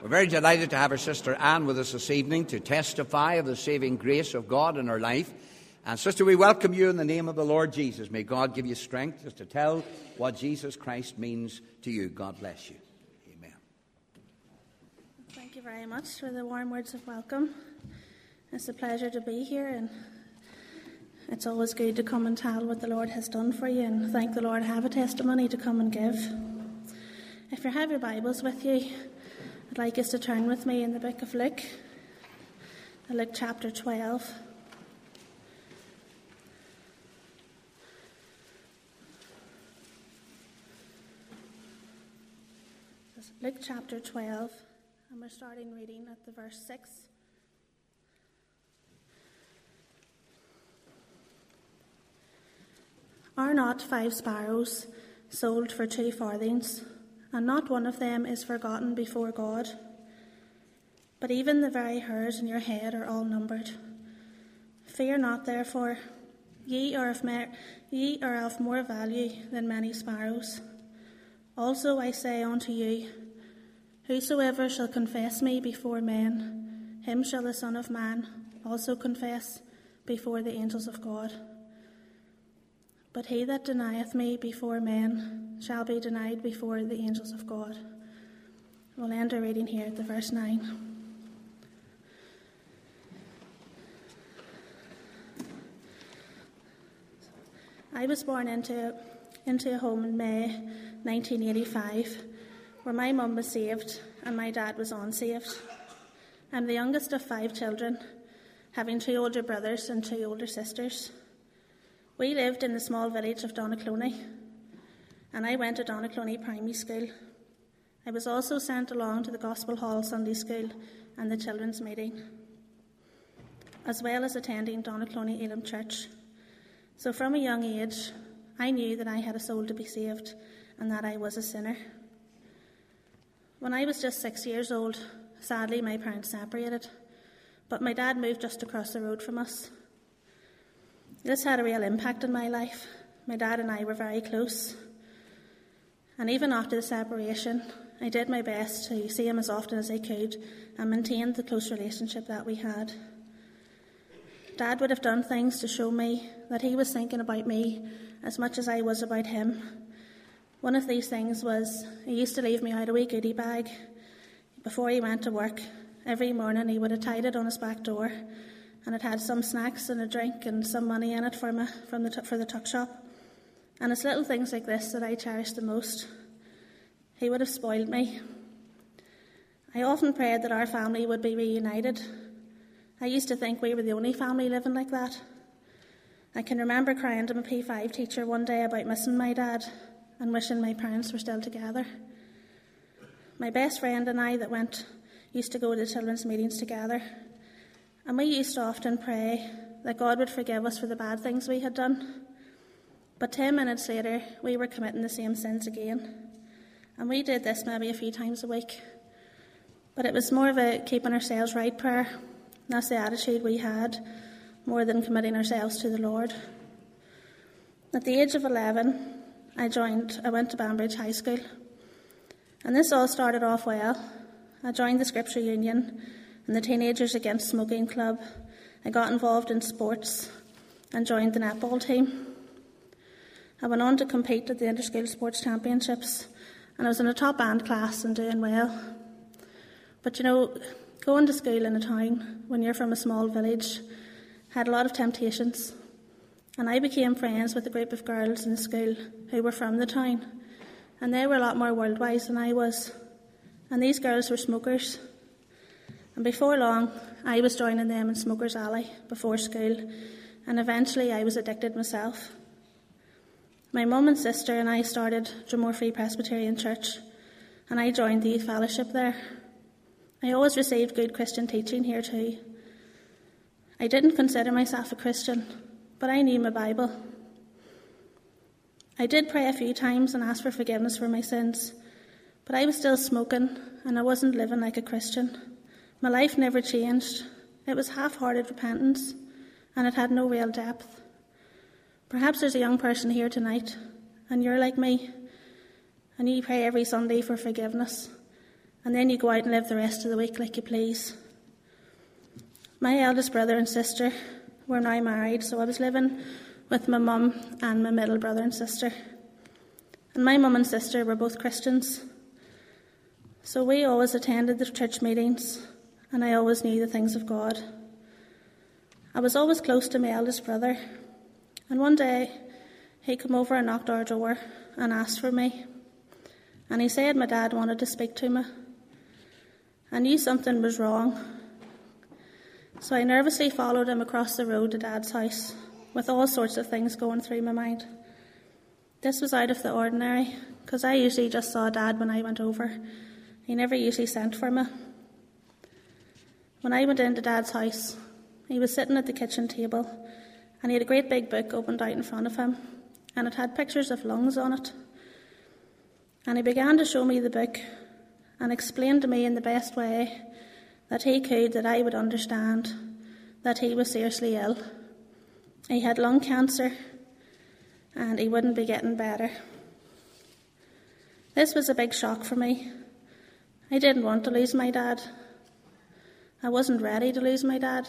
We're very delighted to have our sister Anne with us this evening to testify of the saving grace of God in her life. And sister, we welcome you in the name of the Lord Jesus. May God give you strength just to tell what Jesus Christ means to you. God bless you. Amen. Thank you very much for the warm words of welcome. It's a pleasure to be here, and it's always good to come and tell what the Lord has done for you and thank the Lord. Have a testimony to come and give. If you have your Bibles with you, I'd like us to turn with me in the book of Luke, Luke chapter 12. Luke chapter 12, and we're starting reading at the verse 6. Are not 5 sparrows sold for 2 farthings, and not one of them is forgotten before God? But even the very hairs in your head are all numbered. Fear not, therefore, ye are of more value than many sparrows. Also I say unto you, whosoever shall confess me before men, him shall the Son of Man also confess before the angels of God. But he that denieth me before men shall be denied before the angels of God. We'll end our reading here at the verse 9. I was born into a home in May 1985 where my mum was saved and my dad was unsaved. I'm the youngest of 5 children, having 2 older brothers and 2 older sisters. We lived in the small village of Donaghcloney, and I went to Donaghcloney Primary School. I was also sent along to the Gospel Hall Sunday School and the Children's Meeting, as well as attending Donaghcloney Elim Church. So from a young age, I knew that I had a soul to be saved and that I was a sinner. When I was just 6 years old, sadly my parents separated, but my dad moved just across the road from us. This had a real impact on my life. My dad and I were very close. And even after the separation, I did my best to see him as often as I could and maintain the close relationship that we had. Dad would have done things to show me that he was thinking about me as much as I was about him. One of these things was he used to leave me out a wee goodie bag before he went to work. Every morning he would have tied it on his back door, and it had some snacks and a drink and some money in it for the tuck shop. And it's little things like this that I cherish the most. He would have spoiled me. I often prayed that our family would be reunited. I used to think we were the only family living like that. I can remember crying to my P5 teacher one day about missing my dad and wishing my parents were still together. My best friend and I used to go to the children's meetings together. And we used to often pray that God would forgive us for the bad things we had done. But 10 minutes later, we were committing the same sins again. And we did this maybe a few times a week. But it was more of a keeping ourselves right prayer. That's the attitude we had, more than committing ourselves to the Lord. At the age of 11, I went to Banbridge High School. And this all started off well. I joined the Scripture Union and the Teenagers Against Smoking Club. I got involved in sports and joined the netball team. I went on to compete at the Interschool Sports Championships, and I was in a top band class and doing well. But going to school in a town when you're from a small village had a lot of temptations, and I became friends with a group of girls in school who were from the town, and they were a lot more world-wise than I was, and these girls were smokers. And before long, I was joining them in Smokers Alley before school, and eventually I was addicted myself. My mum and sister and I started Dromore Free Presbyterian Church, and I joined the youth fellowship there. I always received good Christian teaching here too. I didn't consider myself a Christian, but I knew my Bible. I did pray a few times and ask for forgiveness for my sins, but I was still smoking and I wasn't living like a Christian. My life never changed. It was half-hearted repentance, and it had no real depth. Perhaps there's a young person here tonight, and you're like me, and you pray every Sunday for forgiveness, and then you go out and live the rest of the week like you please. My eldest brother and sister were now married, so I was living with my mum and my middle brother and sister. And my mum and sister were both Christians, so we always attended the church meetings, and I always knew the things of God. I was always close to my eldest brother, and one day he came over and knocked our door and asked for me, and he said my dad wanted to speak to me. I knew something was wrong, so I nervously followed him across the road to Dad's house, with all sorts of things going through my mind. This was out of the ordinary, because I usually just saw Dad when I went over. He never usually sent for me. When I went into Dad's house, he was sitting at the kitchen table, and he had a great big book opened out in front of him, and it had pictures of lungs on it. And he began to show me the book and explain to me in the best way that he could, that I would understand, that he was seriously ill. He had lung cancer, and he wouldn't be getting better. This was a big shock for me. I didn't want to lose my dad. I wasn't ready to lose my dad.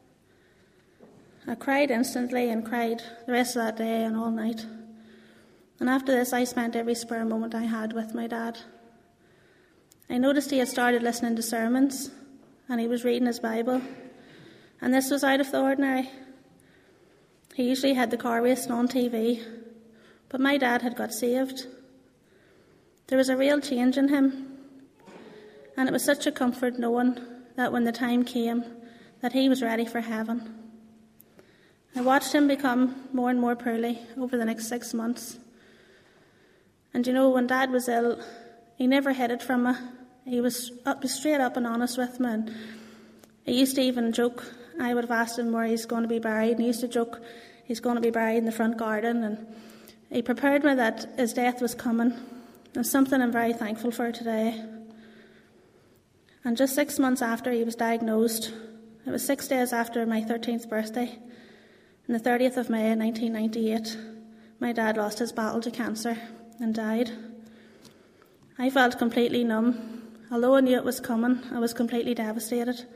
I cried instantly and cried the rest of that day and all night. And after this, I spent every spare moment I had with my dad. I noticed he had started listening to sermons, and he was reading his Bible. And this was out of the ordinary. He usually had the car racing on TV, but my dad had got saved. There was a real change in him, and it was such a comfort knowing that when the time came, that he was ready for heaven. I watched him become more and more poorly over the next 6 months. And you know, when Dad was ill, he never hid it from me. He was straight up and honest with me. And he used to even joke. I would have asked him where he's going to be buried, and he used to joke he's going to be buried in the front garden. And he prepared me that his death was coming. It's something I'm very thankful for today. And just 6 months after he was diagnosed, it was 6 days after my 13th birthday, on the 30th of May 1998, my dad lost his battle to cancer and died. I felt completely numb. Although I knew it was coming, I was completely devastated.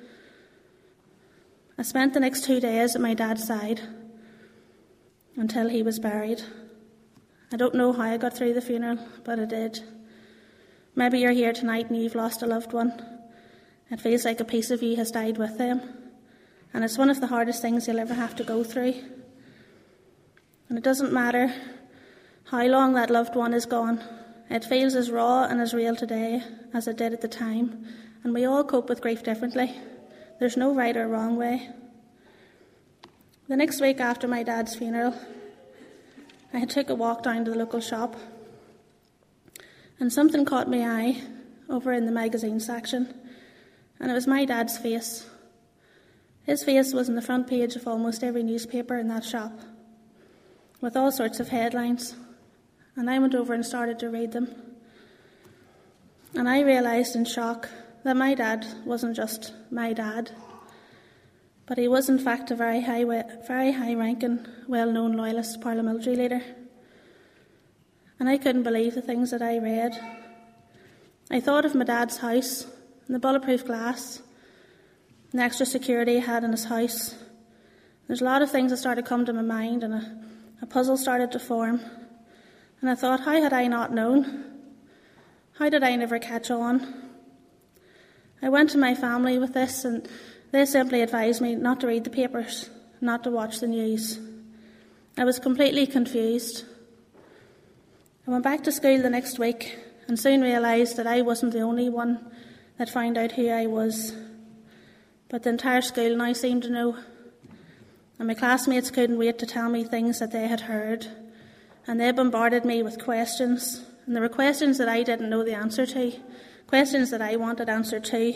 I spent the next 2 days at my dad's side until he was buried. I don't know how I got through the funeral, but I did. Maybe you're here tonight and you've lost a loved one. It feels like a piece of you has died with them. And it's one of the hardest things you'll ever have to go through. And it doesn't matter how long that loved one is gone. It feels as raw and as real today as it did at the time. And we all cope with grief differently. There's no right or wrong way. The next week after my dad's funeral, I took a walk down to the local shop. And something caught my eye over in the magazine section. And it was my dad's face. His face was on the front page of almost every newspaper in that shop, with all sorts of headlines. And I went over and started to read them. And I realised in shock that my dad wasn't just my dad, but he was in fact a very high-ranking, well-known loyalist paramilitary leader. And I couldn't believe the things that I read. I thought of my dad's house, and the bulletproof glass, and the extra security he had in his house. There's a lot of things that started to come to my mind, and a puzzle started to form. And I thought, how had I not known? How did I never catch on? I went to my family with this, and they simply advised me not to read the papers, not to watch the news. I was completely confused. I went back to school the next week and soon realised that I wasn't the only one that found out who I was. But the entire school now seemed to know. And my classmates couldn't wait to tell me things that they had heard. And they bombarded me with questions. And there were questions that I didn't know the answer to. Questions that I wanted answered to.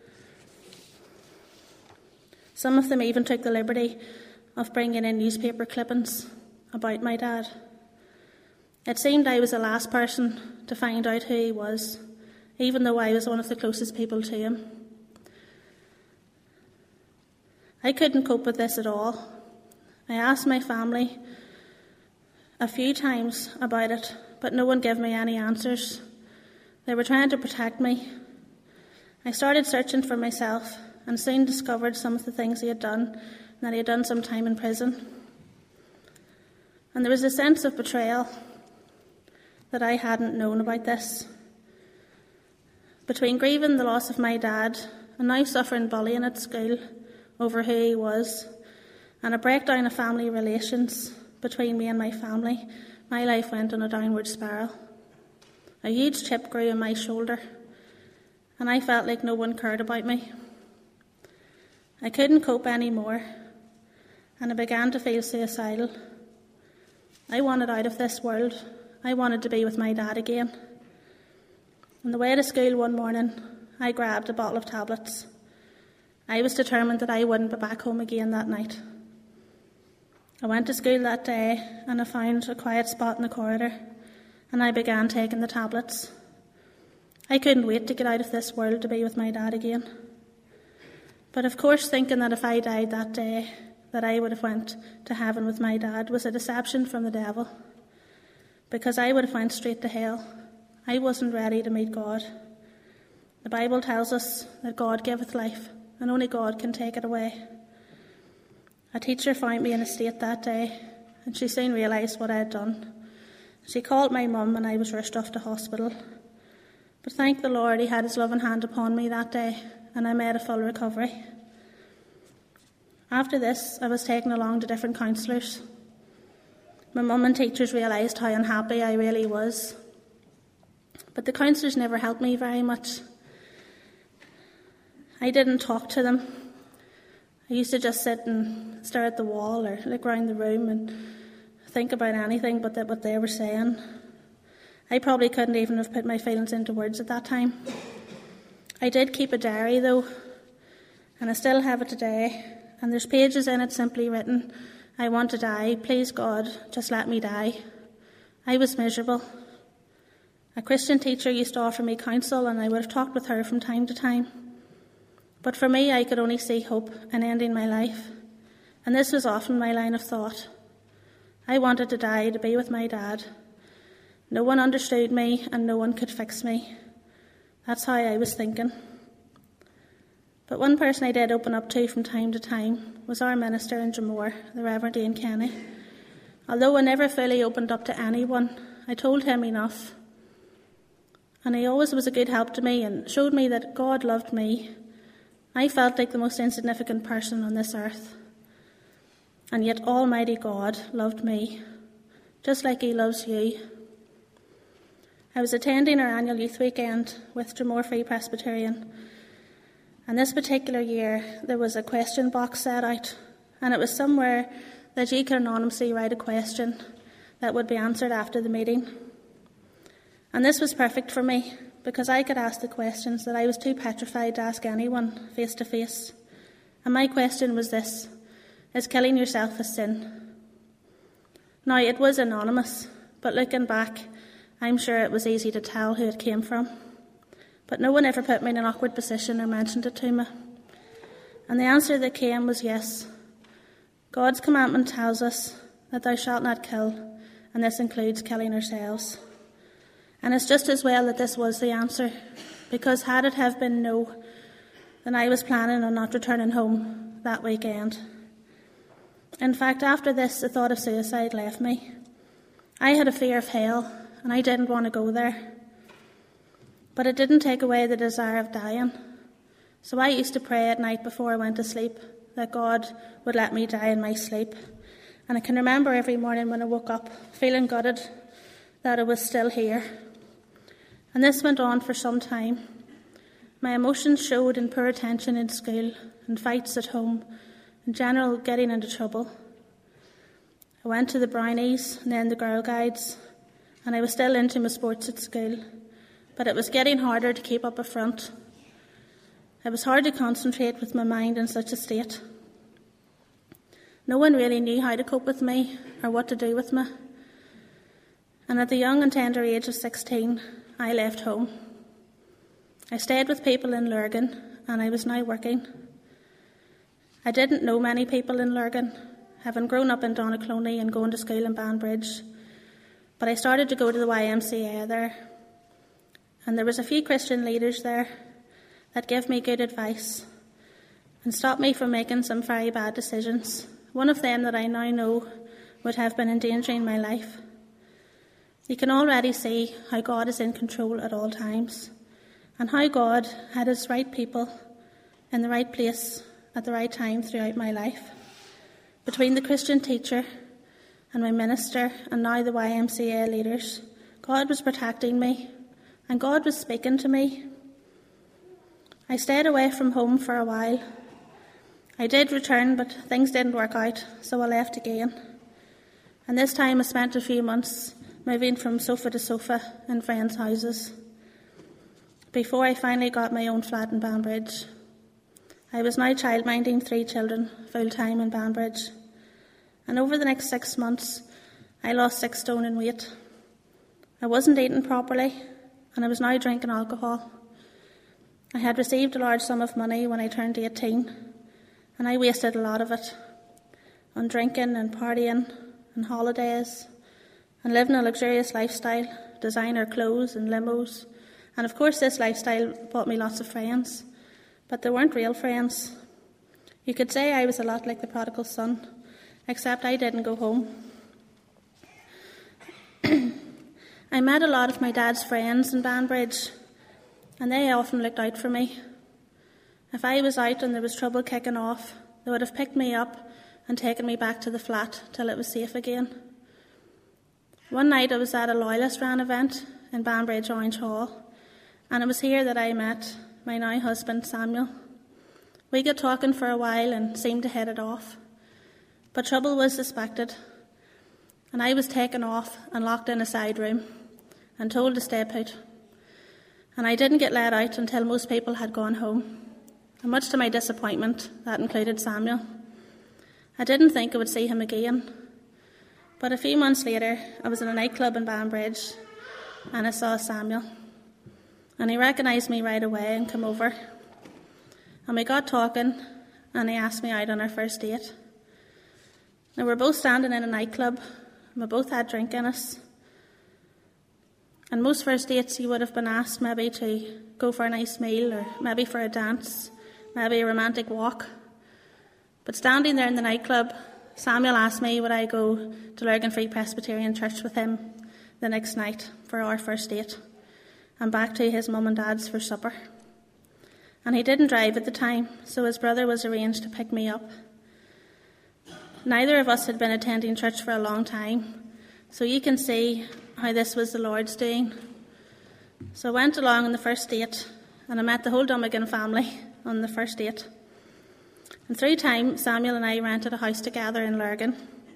Some of them even took the liberty of bringing in newspaper clippings about my dad. It seemed I was the last person to find out who he was, even though I was one of the closest people to him. I couldn't cope with this at all. I asked my family a few times about it, but no one gave me any answers. They were trying to protect me, I started searching for myself and soon discovered some of the things he had done, and that he had done some time in prison. And there was a sense of betrayal that I hadn't known about this. Between grieving the loss of my dad and now suffering bullying at school over who he was, and a breakdown of family relations between me and my family, my life went on a downward spiral. A huge chip grew in my shoulder, and I felt like no one cared about me. I couldn't cope anymore, and I began to feel suicidal. I wanted out of this world. I wanted to be with my dad again. On the way to school one morning, I grabbed a bottle of tablets. I was determined that I wouldn't be back home again that night. I went to school that day, and I found a quiet spot in the corridor, and I began taking the tablets. I couldn't wait to get out of this world to be with my dad again. But of course, thinking that if I died that day, that I would have went to heaven with my dad was a deception from the devil, because I would have went straight to hell. I wasn't ready to meet God. The Bible tells us that God giveth life, and only God can take it away. A teacher found me in a state that day, and she soon realised what I had done. She called my mum, and I was rushed off to hospital. But thank the Lord, he had his loving hand upon me that day, and I made a full recovery. After this, I was taken along to different counsellors. My mum and teachers realised how unhappy I really was. But the counsellors never helped me very much. I didn't talk to them. I used to just sit and stare at the wall or look around the room and think about anything but what they were saying. I probably couldn't even have put my feelings into words at that time. I did keep a diary though, and I still have it today, and there's pages in it simply written, "I want to die, please God, just let me die." I was miserable. A Christian teacher used to offer me counsel, and I would have talked with her from time to time. But for me, I could only see hope in ending my life, and this was often my line of thought. I wanted to die to be with my dad. No one understood me, and no one could fix me. That's how I was thinking. But one person I did open up to from time to time was our minister in Dromore, the Reverend Ian Kenny. Although I never fully opened up to anyone, I told him enough. And he always was a good help to me and showed me that God loved me. I felt like the most insignificant person on this earth. And yet Almighty God loved me, just like he loves you. I was attending our annual youth weekend with Dromore Free Presbyterian, and this particular year there was a question box set out, and it was somewhere that you could anonymously write a question that would be answered after the meeting. And this was perfect for me, because I could ask the questions that I was too petrified to ask anyone face to face. And my question was this: is killing yourself a sin? Now, it was anonymous, but looking back, I'm sure it was easy to tell who it came from. But no one ever put me in an awkward position or mentioned it to me. And the answer that came was yes. God's commandment tells us that thou shalt not kill, and this includes killing ourselves. And it's just as well that this was the answer, because had it have been no, then I was planning on not returning home that weekend. In fact, after this, the thought of suicide left me. I had a fear of hell, and I didn't want to go there. But it didn't take away the desire of dying. So I used to pray at night before I went to sleep that God would let me die in my sleep. And I can remember every morning when I woke up feeling gutted that I was still here. And this went on for some time. My emotions showed in poor attention in school and fights at home, in general getting into trouble. I went to the Brownies and then the Girl Guides, and I was still into my sports at school, but it was getting harder to keep up a front. It was hard to concentrate with my mind in such a state. No one really knew how to cope with me or what to do with me. And at the young and tender age of 16, I left home. I stayed with people in Lurgan, and I was now working. I didn't know many people in Lurgan, having grown up in Donaghcloney and going to school in Banbridge. But I started to go to the YMCA there, and there was a few Christian leaders there that give me good advice and stop me from making some very bad decisions, one of them that I now know would have been endangering my life. You can already see how God is in control at all times, and how God had his right people in the right place at the right time throughout my life. Between the Christian teacher and my minister and now the YMCA leaders, God was protecting me and God was speaking to me. I stayed away from home for a while. I did return, but things didn't work out, so I left again. And this time I spent a few months moving from sofa to sofa in friends' houses before I finally got my own flat in Banbridge. I was now childminding 3 children full-time in Banbridge. And over the next 6 months, I lost 6 stone in weight. I wasn't eating properly, and I was now drinking alcohol. I had received a large sum of money when I turned 18, and I wasted a lot of it on drinking and partying and holidays and living a luxurious lifestyle, designer clothes and limos. And of course this lifestyle bought me lots of friends, but they weren't real friends. You could say I was a lot like the prodigal son, except I didn't go home. I met a lot of my dad's friends in Banbridge, and they often looked out for me. If I was out and there was trouble kicking off, they would have picked me up and taken me back to the flat till it was safe again. One night I was at a Loyalist Ran event in Banbridge Orange Hall, and it was here that I met my now husband Samuel. We got talking for a while and seemed to hit it off, but trouble was suspected, and I was taken off and locked in a side room and told to stay put. And I didn't get let out until most people had gone home, and much to my disappointment, that included Samuel. I didn't think I would see him again, but a few months later I was in a nightclub in Banbridge and I saw Samuel, and he recognised me right away and came over, and we got talking and he asked me out on our first date. Now, we were both standing in a nightclub and we both had drink in us. And most first dates you would have been asked maybe to go for a nice meal or maybe for a dance, maybe a romantic walk. But standing there in the nightclub, Samuel asked me would I go to Lurgan Free Presbyterian Church with him the next night for our first date and back to his mum and dad's for supper. And he didn't drive at the time, so his brother was arranged to pick me up. Neither of us had been attending church for a long time, so you can see how this was the Lord's doing. So I went along on the first date, and I met the whole Dummigan family on the first date. And through time, Samuel and I rented a house together in Lurgan.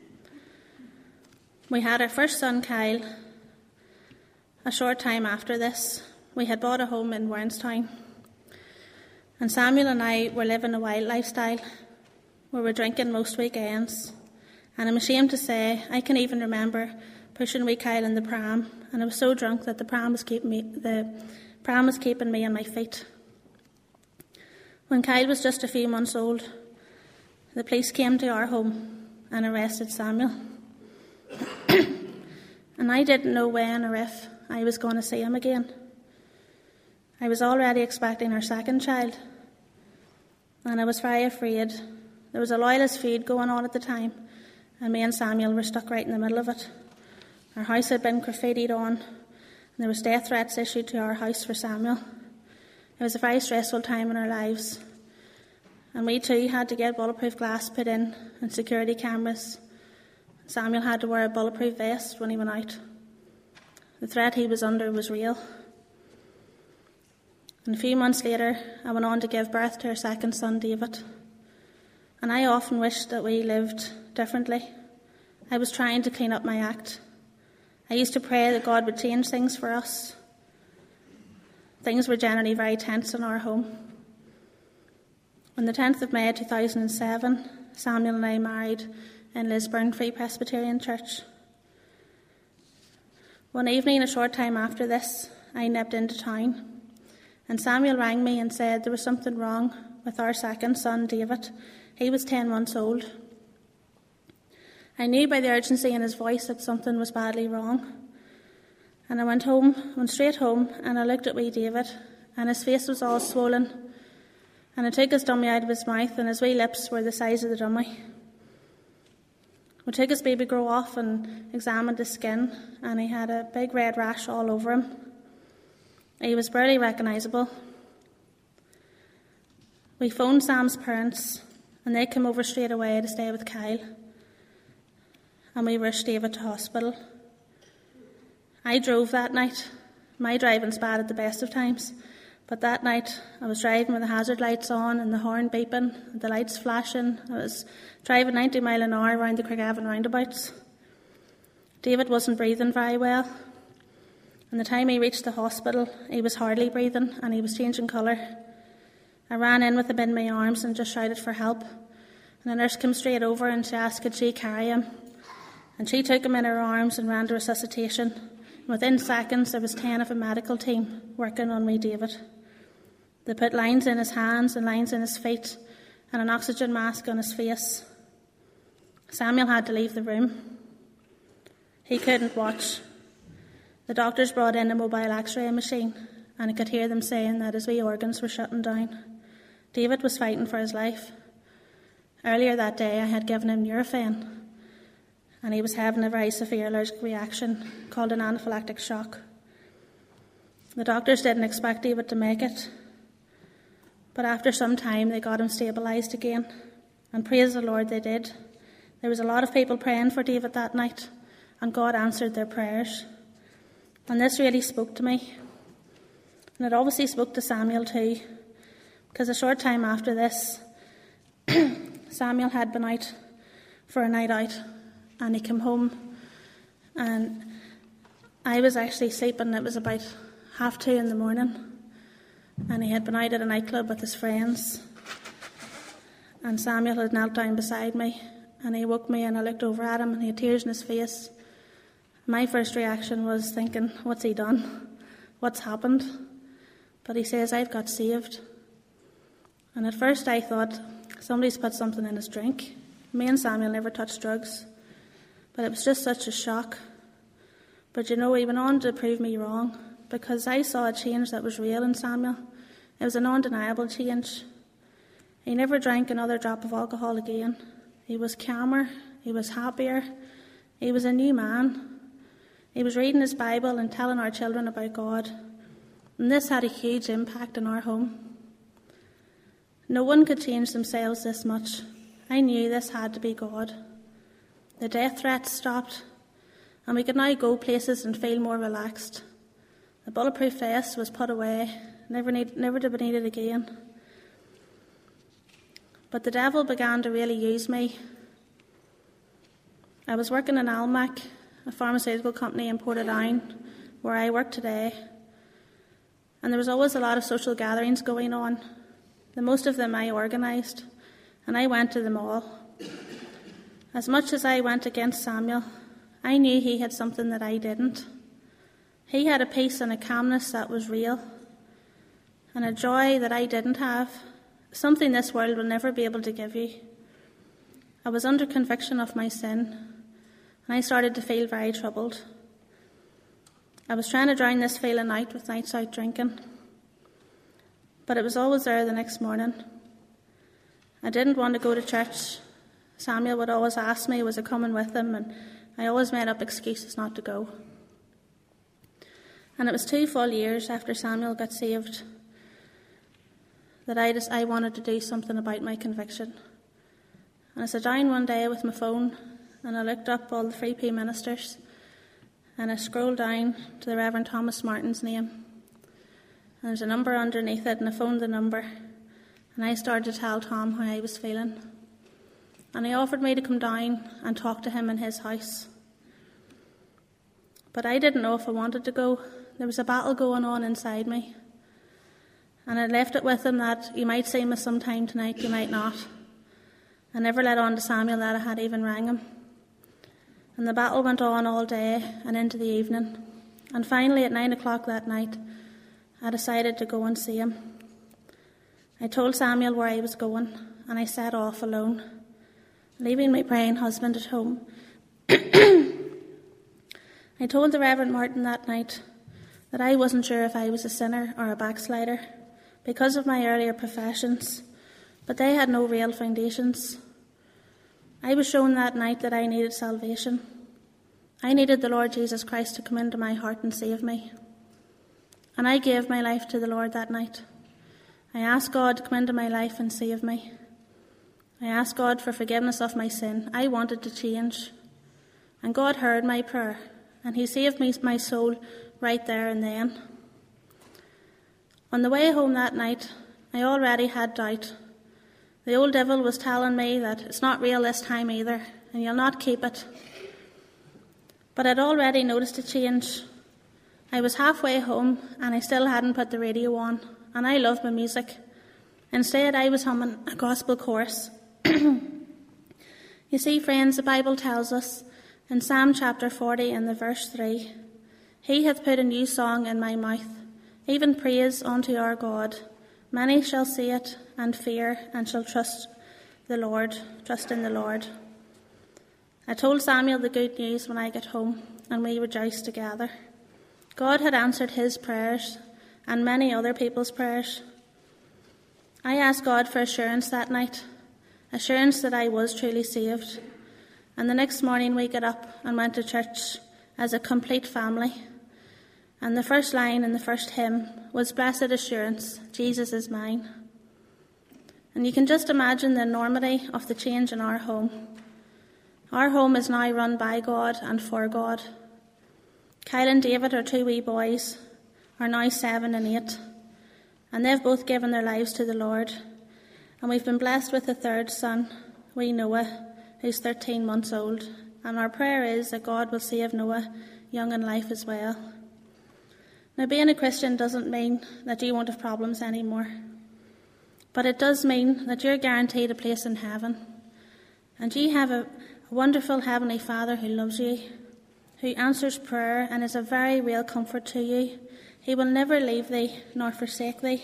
We had our first son, Kyle. A short time after this, we had bought a home in Warrenstown. And Samuel and I were living a wild lifestyle. We were drinking most weekends. And I'm ashamed to say, I can even remember pushing wee Kyle in the pram, and I was so drunk that the pram was keeping me on my feet. When Kyle was just a few months old, the police came to our home and arrested Samuel. And I didn't know when or if I was going to see him again. I was already expecting our second child, and I was very afraid. There was a loyalist feud going on at the time, and me and Samuel were stuck right in the middle of it. Our house had been graffitied on, and there was death threats issued to our house for Samuel. It was a very stressful time in our lives, and we too had to get bulletproof glass put in and security cameras. Samuel had to wear a bulletproof vest when he went out. The threat he was under was real. And a few months later, I went on to give birth to our second son, David. And I often wished that we lived differently. I was trying to clean up my act. I used to pray that God would change things for us. Things were generally very tense in our home. On the 10th of May 2007, Samuel and I married in Lisburn Free Presbyterian Church. One evening, a short time after this, I nipped into town, and Samuel rang me and said there was something wrong with our second son, David. He was 10 months old. I knew by the urgency in his voice that something was badly wrong. And I went straight home, and I looked at wee David, and his face was all swollen, And I took his dummy out of his mouth, and his wee lips were the size of the dummy. We took his baby grow off and examined his skin, and he had a big red rash all over him. He was barely recognisable. We phoned Sam's parents, and they came over straight away to stay with Kyle. And we rushed David to hospital. I drove that night. My driving's bad at the best of times. But that night, I was driving with the hazard lights on and the horn beeping, and the lights flashing. I was driving 90 miles an hour around the Craigavon roundabouts. David wasn't breathing very well. And the time he reached the hospital, he was hardly breathing and he was changing colour. I ran in with him in my arms and just shouted for help. And the nurse came straight over and she asked could she carry him. And she took him in her arms and ran to resuscitation. And within seconds, there was 10 of a medical team working on wee David. They put lines in his hands and lines in his feet and an oxygen mask on his face. Samuel had to leave the room. He couldn't watch. The doctors brought in a mobile x-ray machine and I could hear them saying that his wee organs were shutting down. David was fighting for his life. Earlier that day, I had given him Nurofen, and he was having a very severe allergic reaction called an anaphylactic shock. The doctors didn't expect David to make it, but after some time they got him stabilised again, and praise the Lord they did. There was a lot of people praying for David that night, and God answered their prayers. And this really spoke to me, and it obviously spoke to Samuel too, because a short time after this, Samuel had been out for a night out, and he came home, and I was actually sleeping. It was about 2:30 in the morning, and he had been out at a nightclub with his friends, and Samuel had knelt down beside me, and he woke me, and I looked over at him, and he had tears in his face. My first reaction was thinking, what's he done? What's happened? But he says, I've got saved. And at first I thought, somebody's put something in his drink. Me and Samuel never touched drugs. But it was just such a shock. But you know, he went on to prove me wrong, because I saw a change that was real in Samuel. It was an undeniable change. He never drank another drop of alcohol again. He was calmer. He was happier. He was a new man. He was reading his Bible and telling our children about God. And this had a huge impact in our home. No one could change themselves this much. I knew this had to be God. The death threats stopped, and we could now go places and feel more relaxed. The bulletproof vest was put away, never to be needed again. But the devil began to really use me. I was working in Almac, a pharmaceutical company in Portadown, where I work today. And there was always a lot of social gatherings going on. The most of them I organised, and I went to them all. As much as I went against Samuel, I knew he had something that I didn't. He had a peace and a calmness that was real, and a joy that I didn't have, something this world will never be able to give you. I was under conviction of my sin, and I started to feel very troubled. I was trying to drown this feeling out with nights out drinking, but it was always there the next morning. I didn't want to go to church. Samuel would always ask me, was I coming with him? And I always made up excuses not to go. And it was 2 full years after Samuel got saved that I wanted to do something about my conviction. And I sat down one day with my phone and I looked up all the 3P ministers and I scrolled down to the Reverend Thomas Martin's name. And there's a number underneath it, and I phoned the number. And I started to tell Tom how I was feeling. And he offered me to come down and talk to him in his house. But I didn't know if I wanted to go. There was a battle going on inside me. And I left it with him that you might see me sometime tonight, you might not. I never let on to Samuel that I had even rang him. And the battle went on all day and into the evening. And finally at 9 o'clock that night, I decided to go and see him. I told Samuel where I was going, and I set off alone, leaving my praying husband at home. I told the Reverend Martin that night that I wasn't sure if I was a sinner or a backslider, because of my earlier professions, but they had no real foundations. I was shown that night that I needed salvation. I needed the Lord Jesus Christ to come into my heart and save me. And I gave my life to the Lord that night. I asked God to come into my life and save me. I asked God for forgiveness of my sin. I wanted to change. And God heard my prayer, and he saved my soul right there and then. On the way home that night, I already had doubt. The old devil was telling me that it's not real this time either, and you'll not keep it. But I'd already noticed a change. I was halfway home, and I still hadn't put the radio on, and I love my music. Instead, I was humming a gospel chorus. You see, friends, the Bible tells us in Psalm chapter 40 and the verse 3, He hath put a new song in my mouth, even praise unto our God. Many shall see it and fear, and shall trust in the Lord. I told Samuel the good news when I got home, and we rejoiced together. God had answered his prayers and many other people's prayers. I asked God for assurance that night, assurance that I was truly saved. And the next morning we got up and went to church as a complete family. And the first line in the first hymn was Blessed Assurance, Jesus is mine. And you can just imagine the enormity of the change in our home. Our home is now run by God and for God. Kyle and David, our two wee boys, are now 7 and 8. And they've both given their lives to the Lord. And we've been blessed with a third son, wee Noah, who's 13 months old. And our prayer is that God will save Noah young in life as well. Now, being a Christian doesn't mean that you won't have problems anymore. But it does mean that you're guaranteed a place in heaven. And you have a wonderful Heavenly Father who loves you, who answers prayer and is a very real comfort to you. He will never leave thee nor forsake thee.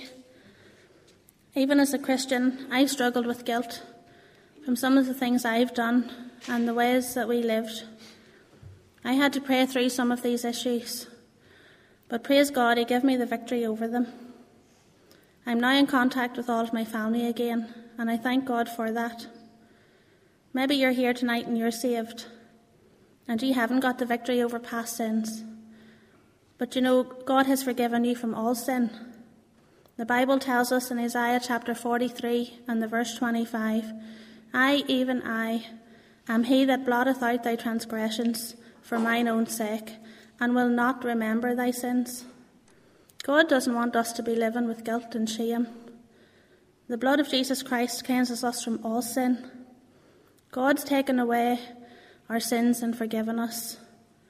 Even as a Christian, I've struggled with guilt from some of the things I've done and the ways that we lived. I had to pray through some of these issues, but praise God, he gave me the victory over them. I'm now in contact with all of my family again, and I thank God for that. Maybe you're here tonight and you're saved, and you haven't got the victory over past sins. But you know, God has forgiven you from all sin. The Bible tells us in Isaiah chapter 43 and the verse 25, I, even I, am he that blotteth out thy transgressions for mine own sake, and will not remember thy sins. God doesn't want us to be living with guilt and shame. The blood of Jesus Christ cleanses us from all sin. God's taken away our sins and forgiven us.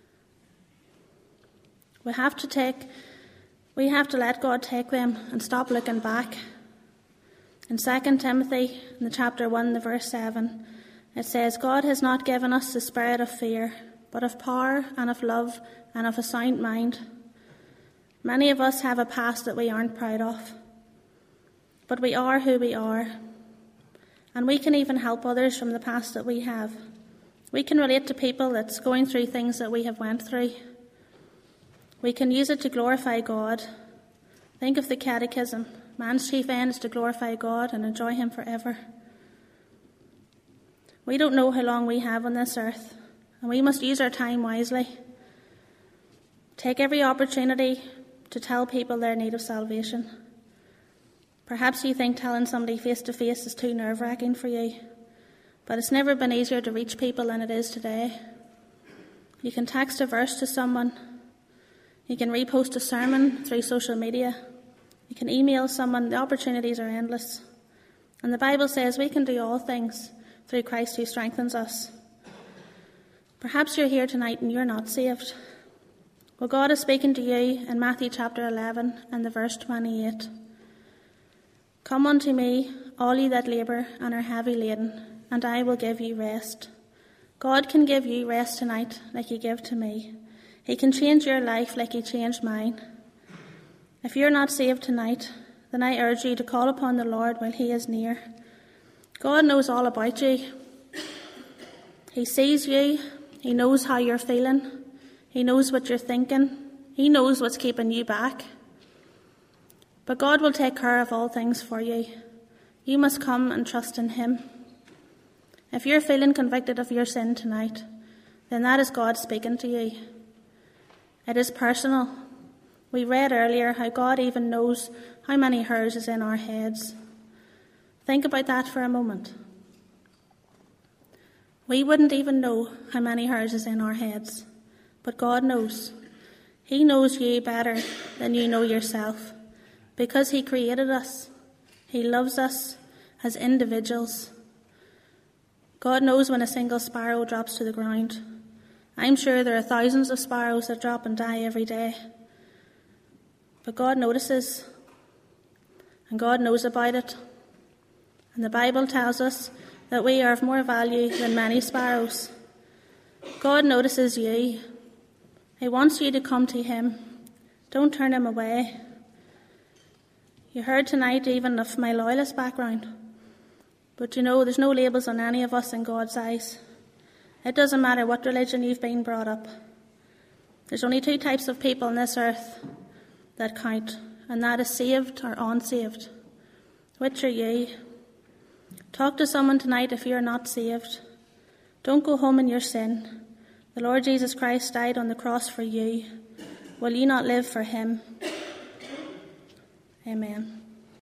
We have to let God take them and stop looking back. In 2 Timothy, in the chapter 1, the verse 7, it says, God has not given us the spirit of fear, but of power and of love and of a sound mind. Many of us have a past that we aren't proud of, but we are who we are. And we can even help others from the past that we have. We can relate to people that's going through things that we have went through. We can use it to glorify God. Think of the Catechism. Man's chief end is to glorify God and enjoy him forever. We don't know how long we have on this earth, and we must use our time wisely. Take every opportunity to tell people their need of salvation. Perhaps you think telling somebody face to face is too nerve-wracking for you, but it's never been easier to reach people than it is today. You can text a verse to someone. You can repost a sermon through social media. You can email someone. The opportunities are endless. And the Bible says we can do all things through Christ who strengthens us. Perhaps you're here tonight and you're not saved. Well, God is speaking to you in Matthew chapter 11 and the verse 28. Come unto me, all ye that labour and are heavy laden, and I will give you rest. God can give you rest tonight like he gave to me. He can change your life like he changed mine. If you're not saved tonight, then I urge you to call upon the Lord while he is near. God knows all about you. He sees you. He knows how you're feeling. He knows what you're thinking. He knows what's keeping you back. But God will take care of all things for you. You must come and trust in him. If you're feeling convicted of your sin tonight, then that is God speaking to you. It is personal. We read earlier how God even knows how many hairs is in our heads. Think about that for a moment. We wouldn't even know how many hairs is in our heads, but God knows. He knows you better than you know yourself, because he created us. He loves us as individuals. God knows when a single sparrow drops to the ground. I'm sure there are thousands of sparrows that drop and die every day. But God notices, and God knows about it. And the Bible tells us that we are of more value than many sparrows. God notices you. He wants you to come to him. Don't turn him away. You heard tonight even of my loyalist background. But you know, there's no labels on any of us in God's eyes. It doesn't matter what religion you've been brought up. There's only two types of people on this earth that count, and that is saved or unsaved. Which are you? Talk to someone tonight if you're not saved. Don't go home in your sin. The Lord Jesus Christ died on the cross for you. Will you not live for him? Amen.